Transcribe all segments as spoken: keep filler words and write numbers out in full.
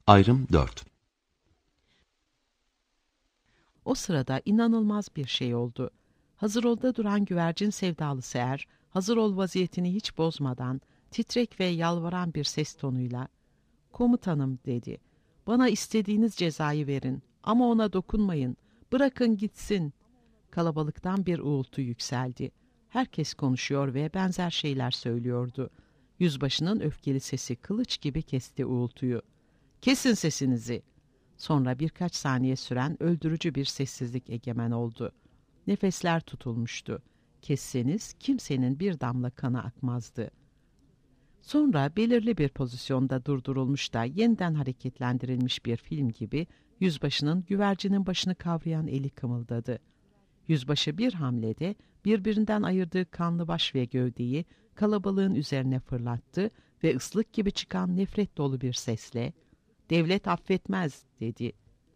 Ayrım dört. O sırada inanılmaz bir şey oldu. Hazırol'da duran güvercin sevdalısı er, hazır ol vaziyetini hiç bozmadan, titrek ve yalvaran bir ses tonuyla, "Komutanım," dedi, "bana istediğiniz cezayı verin ama ona dokunmayın, bırakın gitsin." Kalabalıktan bir uğultu yükseldi. Herkes konuşuyor ve benzer şeyler söylüyordu. Yüzbaşının öfkeli sesi kılıç gibi kesti uğultuyu. "Kesin sesinizi!" Sonra birkaç saniye süren öldürücü bir sessizlik egemen oldu. Nefesler tutulmuştu. Kesseniz kimsenin bir damla kanı akmazdı. Sonra belirli bir pozisyonda durdurulmuş da yeniden hareketlendirilmiş bir film gibi yüzbaşının güvercinin başını kavrayan eli kımıldadı. Yüzbaşı bir hamlede birbirinden ayırdığı kanlı baş ve gövdeyi kalabalığın üzerine fırlattı ve ıslık gibi çıkan nefret dolu bir sesle "Devlet affetmez," dedi.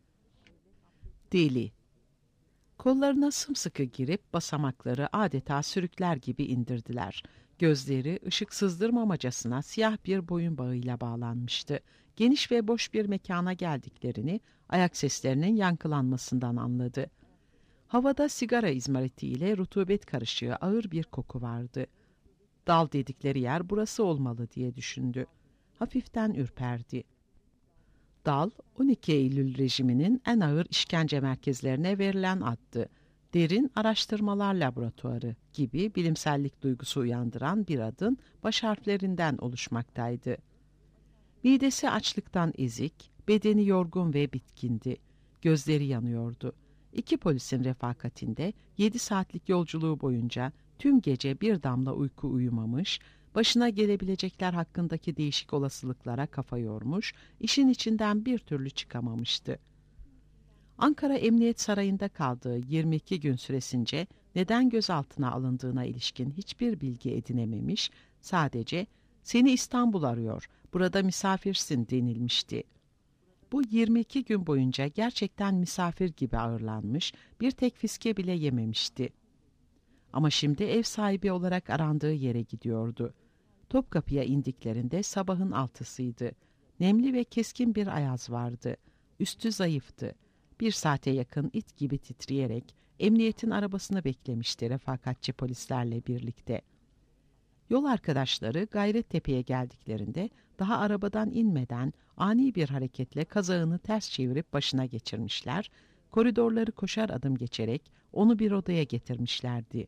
Deli. Kollarına sımsıkı girip basamakları adeta sürükler gibi indirdiler. Gözleri ışık sızdırmamacasına siyah bir boyun bağıyla bağlanmıştı. Geniş ve boş bir mekana geldiklerini ayak seslerinin yankılanmasından anladı. Havada sigara izmaritiyle rutubet karışığı ağır bir koku vardı. Dal dedikleri yer burası olmalı diye düşündü. Hafiften ürperdi. Dal, on iki Eylül rejiminin en ağır işkence merkezlerine verilen addı. Derin Araştırmalar Laboratuvarı gibi bilimsellik duygusu uyandıran bir adın baş harflerinden oluşmaktaydı. Midesi açlıktan ezik, bedeni yorgun ve bitkindi. Gözleri yanıyordu. İki polisin refakatinde yedi saatlik yolculuğu boyunca tüm gece bir damla uyku uyumamış, başına gelebilecekler hakkındaki değişik olasılıklara kafa yormuş, işin içinden bir türlü çıkamamıştı. Ankara Emniyet Sarayı'nda kaldığı yirmi iki gün süresince neden gözaltına alındığına ilişkin hiçbir bilgi edinememiş, sadece "Seni İstanbul arıyor, burada misafirsin," denilmişti. Bu yirmi iki gün boyunca gerçekten misafir gibi ağırlanmış, bir tek fiske bile yememişti. Ama şimdi ev sahibi olarak arandığı yere gidiyordu. Topkapı'ya indiklerinde sabahın altısıydı. Nemli ve keskin bir ayaz vardı. Üstü zayıftı. Bir saate yakın it gibi titreyerek emniyetin arabasını beklemişti refakatçi polislerle birlikte. Yol arkadaşları Gayrettepe'ye geldiklerinde daha arabadan inmeden ani bir hareketle kazağını ters çevirip başına geçirmişler, koridorları koşar adım geçerek onu bir odaya getirmişlerdi.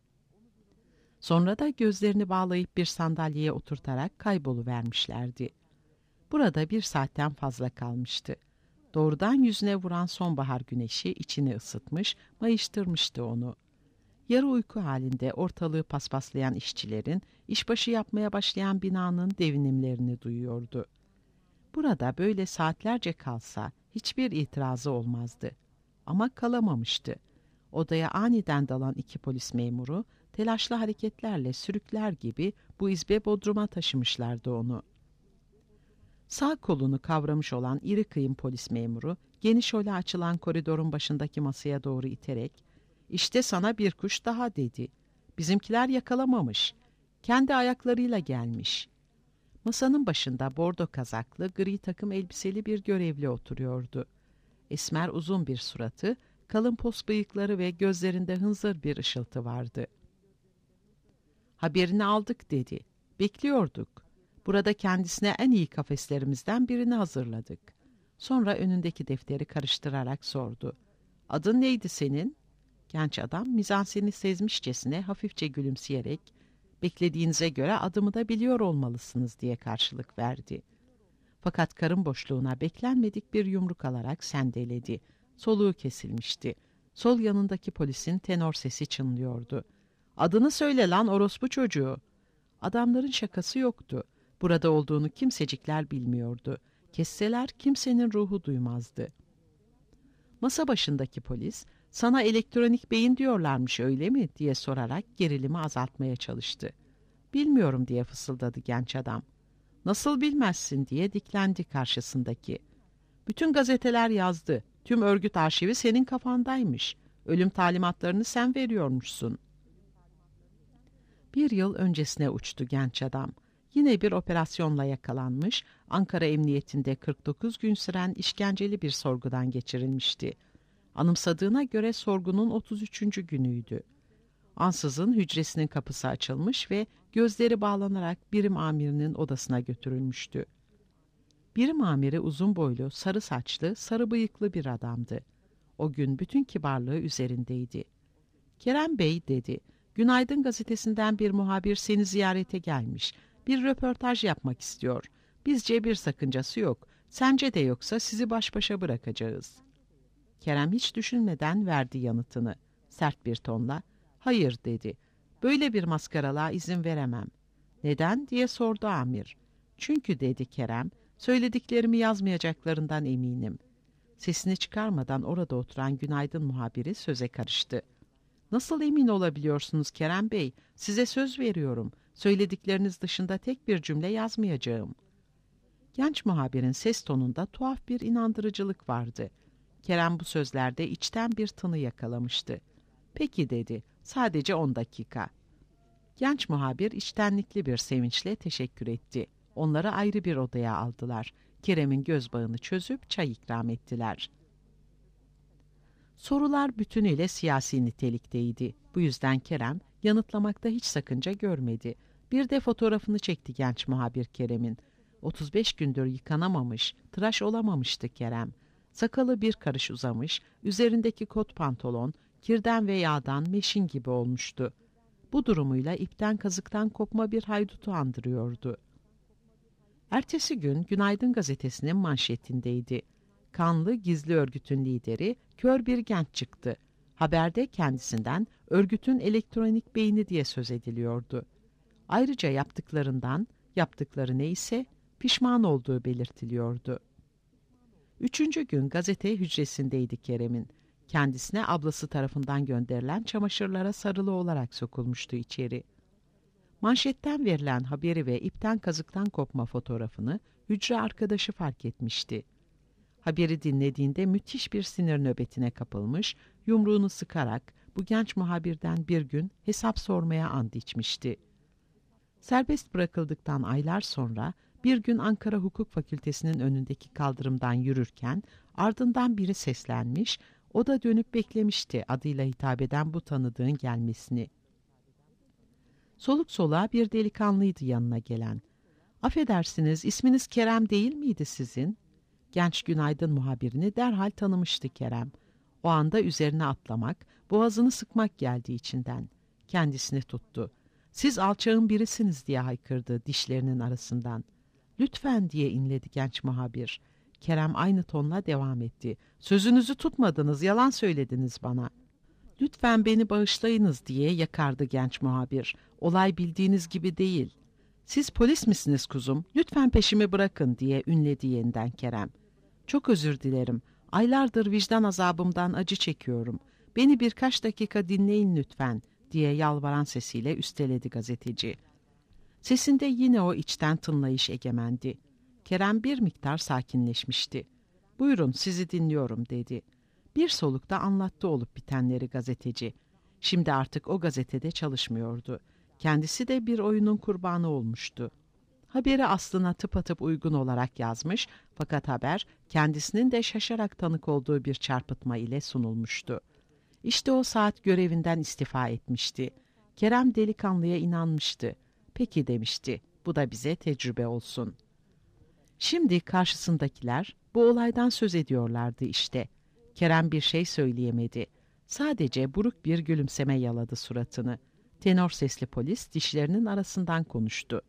Sonra da gözlerini bağlayıp bir sandalyeye oturtarak kayboluvermişlerdi. Burada bir saatten fazla kalmıştı. Doğrudan yüzüne vuran sonbahar güneşi içini ısıtmış, mayıştırmıştı onu. Yarı uyku halinde ortalığı paspaslayan işçilerin, işbaşı yapmaya başlayan binanın devinimlerini duyuyordu. Burada böyle saatlerce kalsa hiçbir itirazı olmazdı. Ama kalamamıştı. Odaya aniden dalan iki polis memuru, telaşlı hareketlerle sürükler gibi bu izbe bodruma taşımışlardı onu. Sağ kolunu kavramış olan iri kıyım polis memuru, geniş öyle açılan koridorun başındaki masaya doğru iterek, "İşte sana bir kuş daha," dedi. "Bizimkiler yakalamamış. Kendi ayaklarıyla gelmiş." Masanın başında bordo kazaklı, gri takım elbiseli bir görevli oturuyordu. Esmer uzun bir suratı, kalın pos bıyıkları ve gözlerinde hınzır bir ışıltı vardı. "Haberini aldık," dedi. "Bekliyorduk. Burada kendisine en iyi kafeslerimizden birini hazırladık." Sonra önündeki defteri karıştırarak sordu. "Adın neydi senin?" Genç adam mizanseni sezmişçesine hafifçe gülümseyerek, "Beklediğinize göre adımı da biliyor olmalısınız," diye karşılık verdi. Fakat karın boşluğuna beklenmedik bir yumruk alarak sendeledi. Soluğu kesilmişti. Sol yanındaki polisin tenor sesi çınlıyordu. "Adını söyle lan orospu çocuğu." Adamların şakası yoktu. Burada olduğunu kimsecikler bilmiyordu. Kesseler kimsenin ruhu duymazdı. Masa başındaki polis, "Sana elektronik beyin diyorlarmış öyle mi?" diye sorarak gerilimi azaltmaya çalıştı. "Bilmiyorum," diye fısıldadı genç adam. "Nasıl bilmezsin?" diye diklendi karşısındaki. "Bütün gazeteler yazdı. Tüm örgüt arşivi senin kafandaymış. Ölüm talimatlarını sen veriyormuşsun." Bir yıl öncesine uçtu genç adam. yine bir operasyonla yakalanmış, Ankara Emniyetinde kırk dokuz gün süren işkenceli bir sorgudan geçirilmişti. Anımsadığına göre sorgunun otuz üçüncü günüydü. Ansızın hücresinin kapısı açılmış ve gözleri bağlanarak birim amirinin odasına götürülmüştü. Birim amiri uzun boylu, sarı saçlı, sarı bıyıklı bir adamdı. O gün bütün kibarlığı üzerindeydi. "Kerem Bey," dedi, "Günaydın gazetesinden bir muhabir seni ziyarete gelmiş. Bir röportaj yapmak istiyor. Bizce bir sakıncası yok. Sence de yoksa sizi baş başa bırakacağız." Kerem hiç düşünmeden verdi yanıtını. Sert bir tonla, "Hayır," dedi. "Böyle bir maskaralığa izin veremem." "Neden?" diye sordu amir. "Çünkü," dedi Kerem, "söylediklerimi yazmayacaklarından eminim." Sesini çıkarmadan orada oturan günaydın muhabiri söze karıştı. "Nasıl emin olabiliyorsunuz Kerem Bey? Size söz veriyorum. Söyledikleriniz dışında tek bir cümle yazmayacağım." Genç muhabirin ses tonunda tuhaf bir inandırıcılık vardı. Kerem bu sözlerde içten bir tını yakalamıştı. "Peki," dedi, "sadece on dakika." Genç muhabir içtenlikli bir sevinçle teşekkür etti. Onları ayrı bir odaya aldılar. Kerem'in gözbağını çözüp çay ikram ettiler. Sorular bütünüyle siyasi nitelikteydi. Bu yüzden Kerem yanıtlamakta hiç sakınca görmedi. Bir de fotoğrafını çekti genç muhabir Kerem'in. otuz beş gündür yıkanamamış, tıraş olamamıştı Kerem. Sakalı bir karış uzamış, üzerindeki kot pantolon, kirden ve yağdan meşin gibi olmuştu. Bu durumuyla ipten kazıktan kopma bir haydutu andırıyordu. Ertesi gün Günaydın gazetesinin manşetindeydi. Kanlı gizli örgütün lideri kör bir genç çıktı. Haberde kendisinden örgütün elektronik beyni diye söz ediliyordu. Ayrıca yaptıklarından, yaptıkları neyse pişman olduğu belirtiliyordu. Üçüncü gün gazete hücresindeydi Kerem'in. Kendisine ablası tarafından gönderilen çamaşırlara sarılı olarak sokulmuştu içeri. Manşetten verilen haberi ve ipten kazıktan kopma fotoğrafını hücre arkadaşı fark etmişti. Haberi dinlediğinde müthiş bir sinir nöbetine kapılmış, yumruğunu sıkarak bu genç muhabirden bir gün hesap sormaya and içmişti. Serbest bırakıldıktan aylar sonra bir gün Ankara Hukuk Fakültesi'nin önündeki kaldırımdan yürürken ardından biri seslenmiş, o da dönüp beklemişti adıyla hitap eden bu tanıdığın gelmesini. Soluk soluğa bir delikanlıydı yanına gelen. "Affedersiniz, isminiz Kerem değil miydi sizin?" Genç Günaydın muhabirini derhal tanımıştı Kerem. O anda üzerine atlamak, boğazını sıkmak geldi içinden. Kendisini tuttu. "Siz alçağın birisiniz," diye haykırdı dişlerinin arasından. "Lütfen," diye inledi genç muhabir. Kerem aynı tonla devam etti. "Sözünüzü tutmadınız, yalan söylediniz bana." "Lütfen beni bağışlayınız," diye yakardı genç muhabir. "Olay bildiğiniz gibi değil." "Siz polis misiniz kuzum? Lütfen peşimi bırakın," diye ünledi yeniden Kerem. "Çok özür dilerim. Aylardır vicdan azabımdan acı çekiyorum. Beni birkaç dakika dinleyin lütfen," diye yalvaran sesiyle üsteledi gazeteci. Sesinde yine o içten tınlayış egemendi. Kerem bir miktar sakinleşmişti. "Buyurun, sizi dinliyorum," dedi. Bir solukta anlattı olup bitenleri gazeteci. Şimdi artık o gazetede çalışmıyordu. Kendisi de bir oyunun kurbanı olmuştu. Haberi aslına tıpatıp uygun olarak yazmış, fakat haber kendisinin de şaşarak tanık olduğu bir çarpıtma ile sunulmuştu. İşte o saat görevinden istifa etmişti. Kerem delikanlıya inanmıştı. "Peki," demişti, "bu da bize tecrübe olsun." Şimdi karşısındakiler bu olaydan söz ediyorlardı işte. Kerem bir şey söyleyemedi. Sadece buruk bir gülümseme yaladı suratını. Tenor sesli polis dişlerinin arasından konuştu.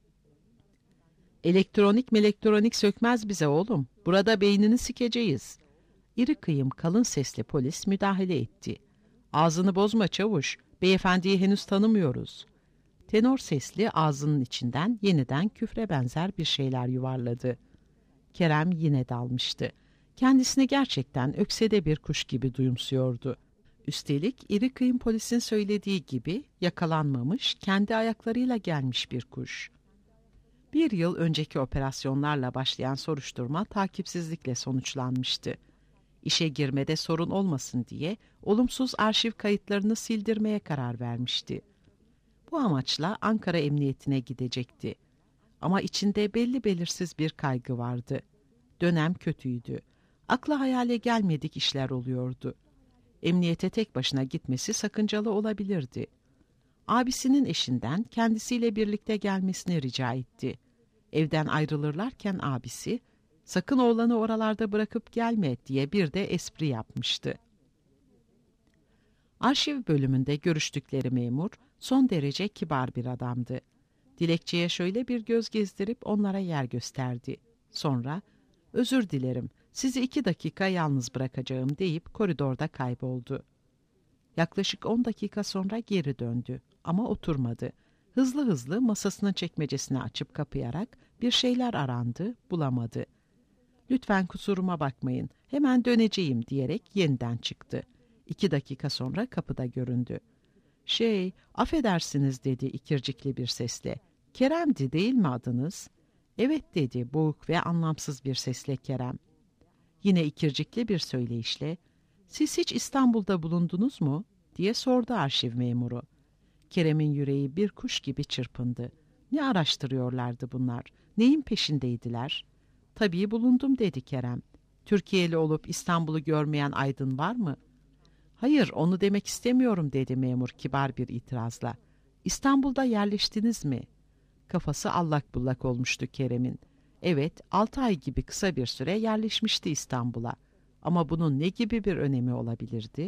"Elektronik melektronik sökmez bize oğlum. Burada beynini sikeceğiz." İri kıyım kalın sesli polis müdahale etti. "Ağzını bozma çavuş. Beyefendiyi henüz tanımıyoruz." Tenor sesli ağzının içinden yeniden küfre benzer bir şeyler yuvarladı. Kerem yine dalmıştı. Kendisini gerçekten öksede bir kuş gibi duyumsuyordu. Üstelik iri kıyım polisin söylediği gibi yakalanmamış, kendi ayaklarıyla gelmiş bir kuş. Bir yıl önceki operasyonlarla başlayan soruşturma takipsizlikle sonuçlanmıştı. İşe girmede sorun olmasın diye olumsuz arşiv kayıtlarını sildirmeye karar vermişti. Bu amaçla Ankara Emniyetine gidecekti. ama içinde belli belirsiz bir kaygı vardı. Dönem kötüydü. Akla hayale gelmedik işler oluyordu. Emniyete tek başına gitmesi sakıncalı olabilirdi. Abisinin eşinden kendisiyle birlikte gelmesini rica etti. Evden ayrılırlarken abisi, "Sakın oğlanı oralarda bırakıp gelme," diye bir de espri yapmıştı. Arşiv bölümünde görüştükleri memur son derece kibar bir adamdı. Dilekçeye şöyle bir göz gezdirip onlara yer gösterdi. Sonra, "Özür dilerim, sizi iki dakika yalnız bırakacağım," deyip koridorda kayboldu. Yaklaşık on dakika sonra geri döndü ama oturmadı. Hızlı hızlı masasının çekmecesini açıp kapayarak bir şeyler arandı, bulamadı. "Lütfen kusuruma bakmayın, hemen döneceğim," diyerek yeniden çıktı. İki dakika sonra kapıda göründü. "Şey, affedersiniz," dedi ikircikli bir sesle. "Kerem'di değil mi adınız?" "Evet," dedi boğuk ve anlamsız bir sesle Kerem. Yine ikircikli bir söyleyişle, "Siz hiç İstanbul'da bulundunuz mu?" diye sordu arşiv memuru. Kerem'in yüreği bir kuş gibi çırpındı. Ne araştırıyorlardı bunlar? Neyin peşindeydiler? "Tabii bulundum," dedi Kerem. "Türkiye'li olup İstanbul'u görmeyen aydın var mı?" "Hayır, onu demek istemiyorum," dedi memur kibar bir itirazla. "İstanbul'da yerleştiniz mi?" Kafası allak bullak olmuştu Kerem'in. Evet, altı ay gibi kısa bir süre yerleşmişti İstanbul'a. Ama bunun ne gibi bir önemi olabilirdi?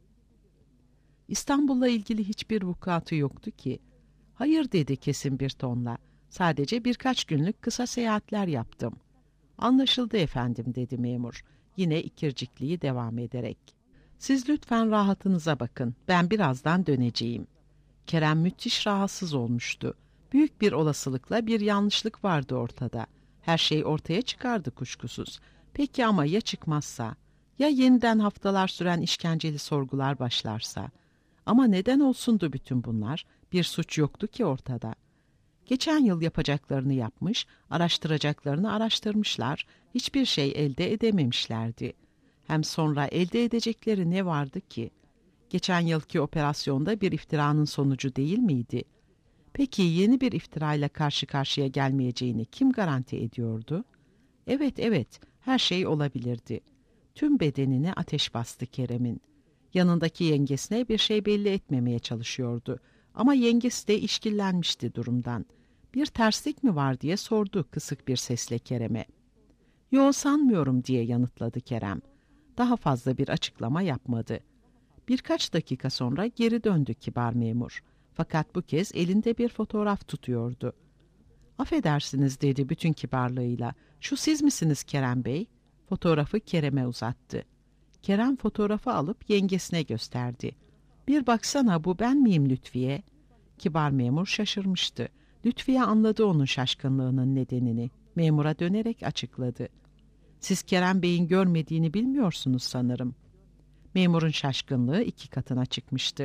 İstanbul'la ilgili hiçbir vukuatı yoktu ki. "Hayır," dedi kesin bir tonla. "Sadece birkaç günlük kısa seyahatler yaptım." "Anlaşıldı efendim," dedi memur. Yine ikircikliği devam ederek. "Siz lütfen rahatınıza bakın. Ben birazdan döneceğim." Kerem müthiş rahatsız olmuştu. Büyük bir olasılıkla bir yanlışlık vardı ortada. Her şey ortaya çıkardı kuşkusuz. Peki ama ya çıkmazsa? Ya yeniden haftalar süren işkenceli sorgular başlarsa? Ama neden olsundu bütün bunlar? Bir suç yoktu ki ortada. Geçen yıl yapacaklarını yapmış, araştıracaklarını araştırmışlar, hiçbir şey elde edememişlerdi. Hem sonra elde edecekleri ne vardı ki? Geçen yılki operasyonda bir iftiranın sonucu değil miydi? Peki yeni bir iftirayla karşı karşıya gelmeyeceğini kim garanti ediyordu? Evet, evet, her şey olabilirdi. Tüm bedenine ateş bastı Kerem'in. Yanındaki yengesine bir şey belli etmemeye çalışıyordu. Ama yengesi de işkillenmişti durumdan. "Bir terslik mi var?" diye sordu kısık bir sesle Kerem'e. "Yo, sanmıyorum," diye yanıtladı Kerem. Daha fazla bir açıklama yapmadı. Birkaç dakika sonra geri döndü kibar memur. Fakat bu kez elinde bir fotoğraf tutuyordu. "Affedersiniz," dedi bütün kibarlığıyla. "Şu siz misiniz Kerem Bey?" Fotoğrafı Kerem'e uzattı. Kerem fotoğrafı alıp yengesine gösterdi. "Bir baksana, bu ben miyim Lütfiye?" Kibar memur şaşırmıştı. Lütfiye anladı onun şaşkınlığının nedenini. Memura dönerek açıkladı. "Siz Kerem Bey'in görmediğini bilmiyorsunuz sanırım." Memurun şaşkınlığı iki katına çıkmıştı.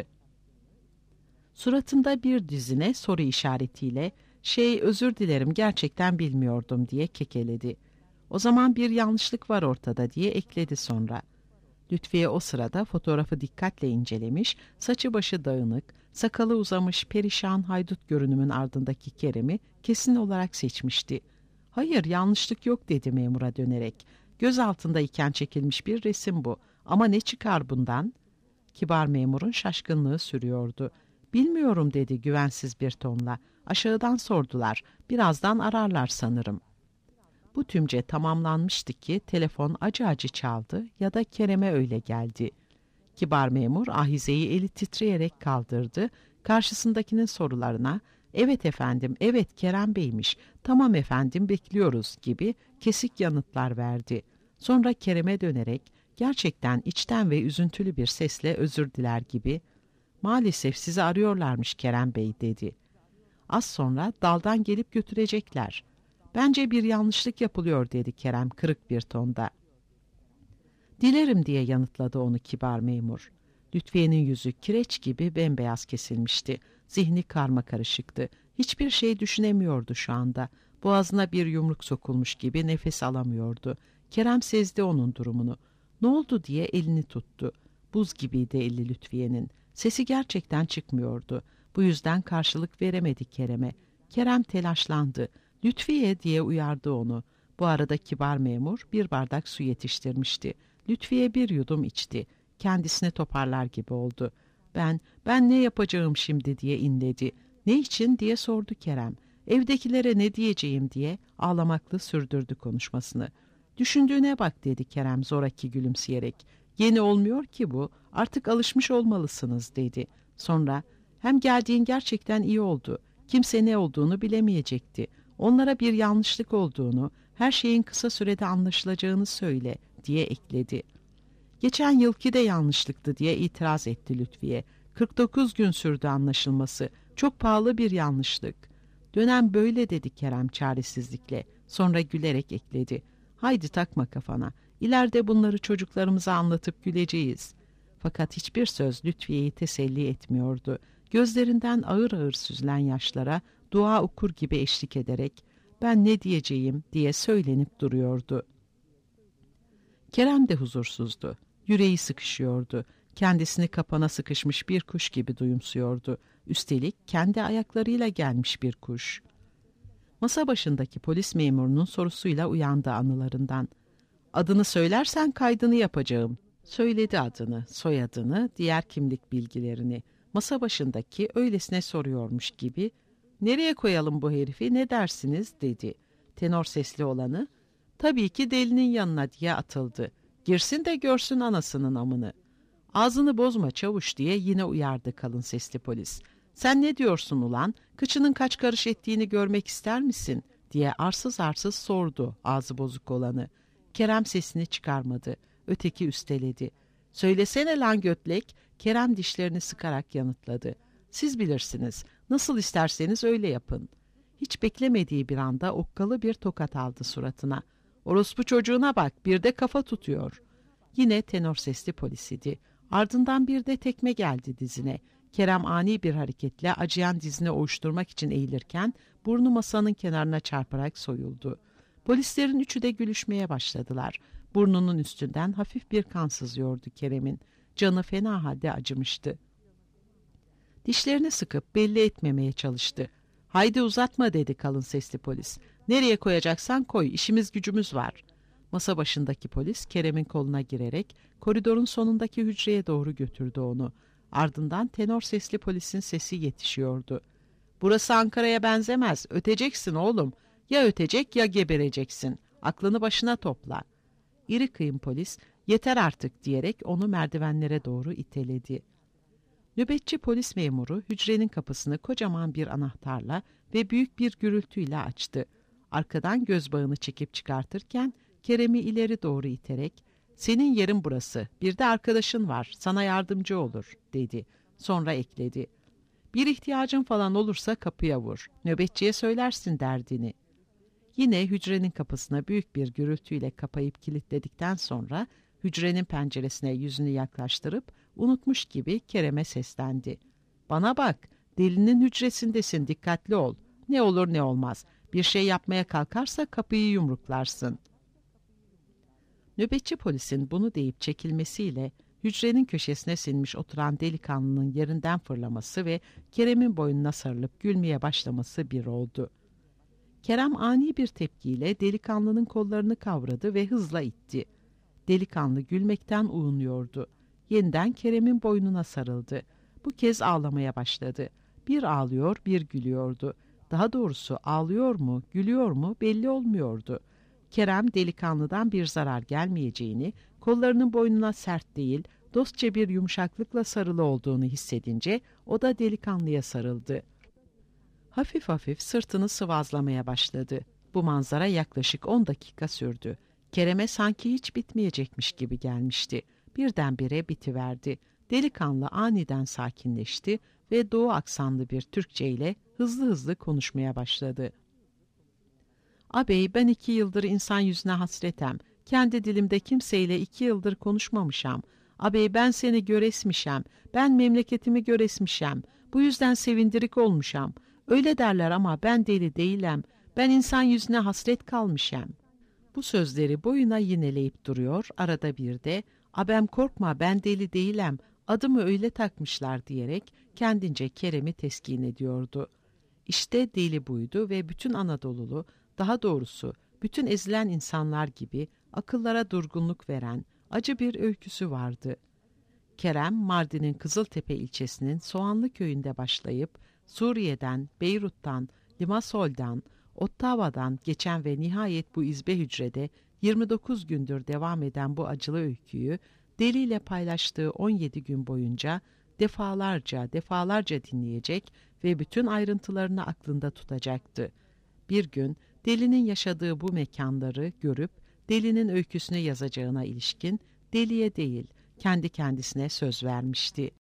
Suratında bir düzine soru işaretiyle "Şey, özür dilerim, gerçekten bilmiyordum," diye kekeledi. "O zaman bir yanlışlık var ortada," diye ekledi sonra. Lütfiye o sırada fotoğrafı dikkatle incelemiş, saçı başı dağınık, sakalı uzamış perişan haydut görünümün ardındaki Kerem'i kesin olarak seçmişti. "Hayır, yanlışlık yok," dedi memura dönerek. "Göz altındayken çekilmiş bir resim bu. Ama ne çıkar bundan?" Kibar memurun şaşkınlığı sürüyordu. "Bilmiyorum," dedi güvensiz bir tonla. "Aşağıdan sordular. Birazdan ararlar sanırım." Bu tümce tamamlanmıştı ki telefon acı acı çaldı ya da Kerem'e öyle geldi. Kibar memur ahizeyi eli titreyerek kaldırdı. Karşısındakinin sorularına "Evet efendim, evet Kerem Bey'miş, tamam efendim bekliyoruz," gibi kesik yanıtlar verdi. Sonra Kerem'e dönerek gerçekten içten ve üzüntülü bir sesle özür diler gibi "Maalesef sizi arıyorlarmış Kerem Bey," dedi. Az sonra daldan gelip götürecekler. "Bence bir yanlışlık yapılıyor," dedi Kerem kırık bir tonda. "Dilerim," diye yanıtladı onu kibar memur. Lütfiye'nin yüzü kireç gibi bembeyaz kesilmişti. Zihni karmakarışıktı. Hiçbir şey düşünemiyordu şu anda. Boğazına bir yumruk sokulmuş gibi nefes alamıyordu. Kerem sezdi onun durumunu. "Ne oldu?" diye elini tuttu. Buz gibiydi eli Lütfiye'nin. Sesi gerçekten çıkmıyordu. Bu yüzden karşılık veremedi Kerem'e. Kerem telaşlandı. Lütfiye diye uyardı onu. Bu arada kibar memur bir bardak su yetiştirmişti. Lütfiye bir yudum içti. Kendisini toparlar gibi oldu. Ben, ben ne yapacağım şimdi diye inledi. Ne için diye sordu Kerem. Evdekilere ne diyeceğim diye ağlamakla sürdürdü konuşmasını. Düşündüğüne bak dedi Kerem zoraki gülümseyerek. Yeni olmuyor ki bu, artık alışmış olmalısınız dedi. Sonra hem geldiğin gerçekten iyi oldu. Kimse ne olduğunu bilemeyecekti. Onlara bir yanlışlık olduğunu, her şeyin kısa sürede anlaşılacağını söyle diye ekledi. Geçen yılki de yanlışlıktı diye itiraz etti Lütfiye. kırk dokuz gün sürdü anlaşılması. Çok pahalı bir yanlışlık. Dönem böyle dedi Kerem çaresizlikle. Sonra gülerek ekledi. Haydi takma kafana. İleride bunları çocuklarımıza anlatıp güleceğiz. Fakat hiçbir söz Lütfiye'yi teselli etmiyordu. Gözlerinden ağır ağır süzülen yaşlara dua okur gibi eşlik ederek ben ne diyeceğim diye söylenip duruyordu. Kerem de huzursuzdu. Yüreği sıkışıyordu. Kendisini kapana sıkışmış bir kuş gibi duyumsuyordu. Üstelik kendi ayaklarıyla gelmiş bir kuş. Masa başındaki polis memurunun sorusuyla uyandı anılarından. Adını söylersen kaydını yapacağım. Söyledi adını, soyadını, diğer kimlik bilgilerini. Masa başındaki öylesine soruyormuş gibi nereye koyalım bu herifi ne dersiniz dedi. Tenor sesli olanı tabii ki delinin yanına diye atıldı. Girsin de görsün anasının amını. Ağzını bozma çavuş diye yine uyardı kalın sesli polis. Sen ne diyorsun ulan? Kıçının kaç karış ettiğini görmek ister misin? Diye arsız arsız sordu ağzı bozuk olanı. Kerem sesini çıkarmadı. Öteki üsteledi. Söylesene lan götlek. Kerem dişlerini sıkarak yanıtladı. Siz bilirsiniz. Nasıl isterseniz öyle yapın. Hiç beklemediği bir anda okkalı bir tokat aldı suratına. Orospu çocuğuna bak, bir de kafa tutuyor. Yine tenor sesli polis idi. Ardından bir de tekme geldi dizine. Kerem ani bir hareketle acıyan dizini ovuşturmak için eğilirken burnu masanın kenarına çarparak soyuldu. Polislerin üçü de gülüşmeye başladılar. Burnunun üstünden hafif bir kan sızıyordu Kerem'in. Canı fena halde acımıştı. Dişlerini sıkıp belli etmemeye çalıştı. Haydi uzatma dedi kalın sesli polis. Nereye koyacaksan koy, işimiz gücümüz var. Masa başındaki polis Kerem'in koluna girerek koridorun sonundaki hücreye doğru götürdü onu. Ardından tenor sesli polisin sesi yetişiyordu. Burası Ankara'ya benzemez, öteceksin oğlum. Ya ötecek ya gebereceksin. Aklını başına topla. İri kıyım polis yeter artık diyerek onu merdivenlere doğru iteledi. Nöbetçi polis memuru hücrenin kapısını kocaman bir anahtarla ve büyük bir gürültüyle açtı. Arkadan göz bağını çekip çıkartırken Kerem'i ileri doğru iterek "Senin yerin burası, bir de arkadaşın var, sana yardımcı olur." dedi. Sonra ekledi. "Bir ihtiyacın falan olursa kapıya vur, nöbetçiye söylersin derdini." Yine hücrenin kapısına büyük bir gürültüyle kapayıp kilitledikten sonra hücrenin penceresine yüzünü yaklaştırıp unutmuş gibi Kerem'e seslendi. "Bana bak, delinin hücresindesin, dikkatli ol. Ne olur ne olmaz. Bir şey yapmaya kalkarsa kapıyı yumruklarsın." Nöbetçi polisin bunu deyip çekilmesiyle hücrenin köşesine sinmiş oturan delikanlının yerinden fırlaması ve Kerem'in boynuna sarılıp gülmeye başlaması bir oldu. Kerem ani bir tepkiyle delikanlının kollarını kavradı ve hızla itti. Delikanlı gülmekten uğunuyordu. Yeniden Kerem'in boynuna sarıldı. Bu kez ağlamaya başladı. Bir ağlıyor, bir gülüyordu. Daha doğrusu ağlıyor mu, gülüyor mu belli olmuyordu. Kerem delikanlıdan bir zarar gelmeyeceğini, kollarının boynuna sert değil, dostça bir yumuşaklıkla sarılı olduğunu hissedince o da delikanlıya sarıldı. Hafif hafif sırtını sıvazlamaya başladı. Bu manzara yaklaşık on dakika sürdü. Kerem'e sanki hiç bitmeyecekmiş gibi gelmişti. Birdenbire bitiverdi. Delikanlı aniden sakinleşti ve doğu aksanlı bir Türkçe ile hızlı hızlı konuşmaya başladı. "Ağabey, ben iki yıldır insan yüzüne hasretem. Kendi dilimde kimseyle iki yıldır konuşmamışam. Ağabey, ben seni göresmişem. Ben memleketimi göresmişem. Bu yüzden sevindirik olmuşam. Öyle derler ama ben deli değilim. Ben insan yüzüne hasret kalmışam." Bu sözleri boyuna yineleyip duruyor, arada bir de "Abem korkma, ben deli değilim, adımı öyle takmışlar" diyerek kendince Kerem'i teskin ediyordu. İşte deli buydu ve bütün Anadolulu, daha doğrusu bütün ezilen insanlar gibi akıllara durgunluk veren acı bir öyküsü vardı. Kerem, Mardin'in Kızıltepe ilçesinin Soğanlı köyünde başlayıp Suriye'den, Beyrut'tan, Limassol'dan, Ottawa'dan geçen ve nihayet bu izbe hücrede yirmi dokuz gündür devam eden bu acılı öyküyü Deli ile paylaştığı on yedi gün boyunca defalarca defalarca dinleyecek ve bütün ayrıntılarını aklında tutacaktı. Bir gün Deli'nin yaşadığı bu mekanları görüp Deli'nin öyküsünü yazacağına ilişkin Deli'ye değil, kendi kendisine söz vermişti.